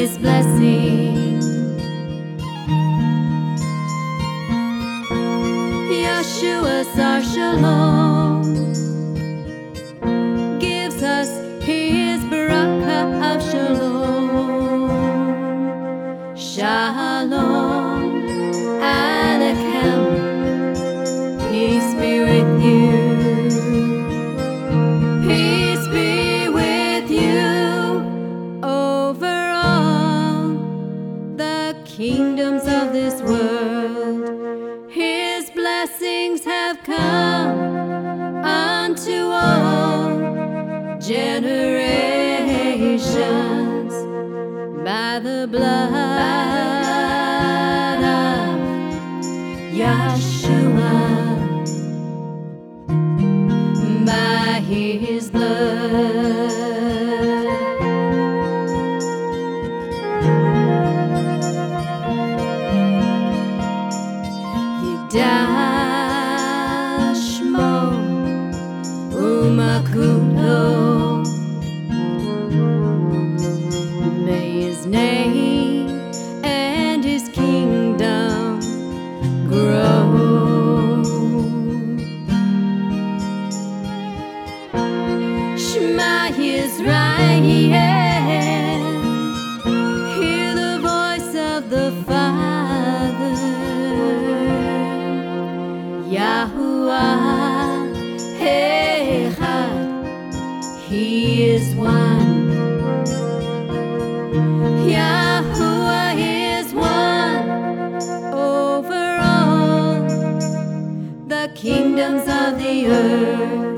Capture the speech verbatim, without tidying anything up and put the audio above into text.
His blessing. Yeshua's our shalom, gives us His barakah of shalom. Shalom Aleichem, peace be with you. Peace be with you over all the kingdoms of this world. His blessings have come unto all generations by the blood of Yeshua, by His blood. Yidashmo Umakuto, may His name and His kingdom grow. Shema Yisrael, hear the voice of the Father. Yahuwah Echad, He is one. Yahuwah is one over all the kingdoms of the earth.